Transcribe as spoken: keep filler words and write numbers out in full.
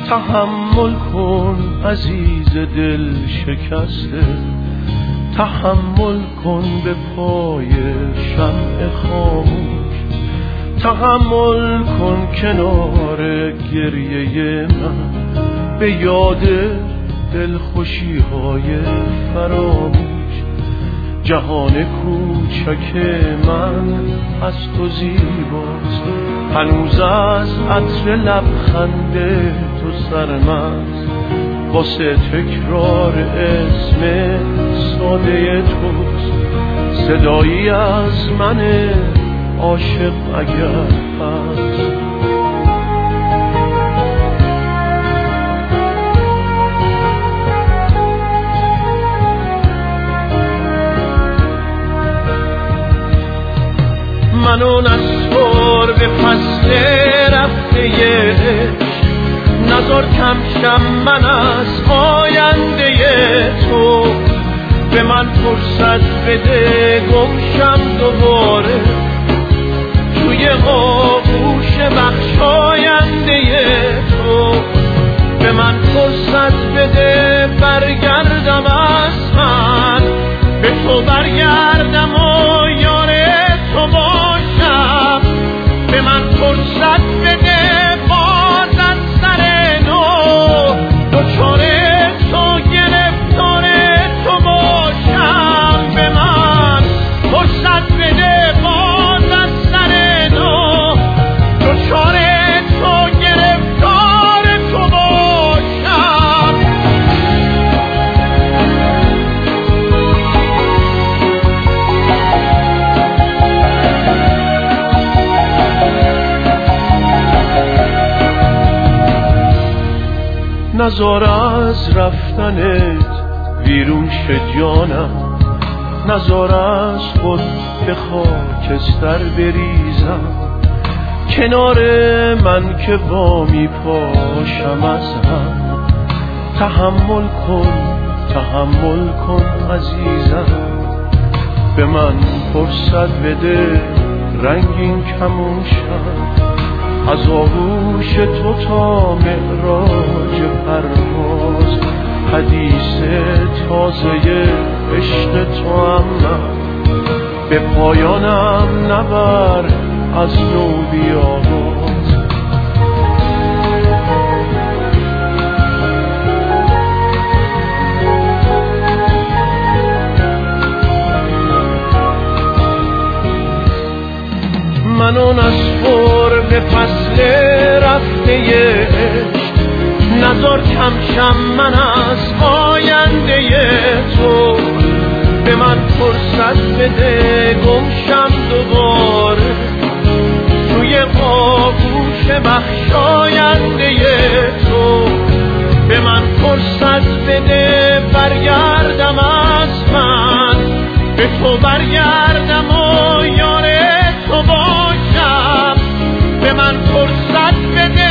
تحمل کن عزیز دل شکسته، تحمل کن به پای شمع خاموش، تحمل کن کنار گریه من به یاد دلخوشی های فراموش. جهان کوچک من از تو زیباست، هنوز از عطر لبخند تو سرمست، واسه تکرار اسم ساده توست صدایی از من عاشق اگر هست. من اون اسوار به فصل رفته نزار کم شم من از آینده تو، به من فرصت بده گمشم دوباره توی آغوش بخشاینده تو، به من فرصت بده برگردم از من به تو برگردم و یار تو باشم، به من فرصت بده باز از سر نو دچار تو گرفتار تو باشم، به من فرصت بده باز از سر نو دچار تو گرفتار تو باشم. نزار از رفتنت ویرون شه جانم، نزار از خود به خاکستر بریزم، کنار من که با می پاشم از هم. تحمل کن تحمل کن عزیزم، به من فرصت بده رنگین کمون شم، از آغوش تو تا معراج پرواز حدیث تازه عشق تو هم من، به پایانم نبر از نو بیاواز. من اون اسوار به فصل رفته نزار کم شم من از آینده تو، به من فرصت بده گمشم دوباره توی آغوش بخشاینده تو، به من فرصت بده برگردم از من به تو برگردم و یار تو باشم، به من فرصت بده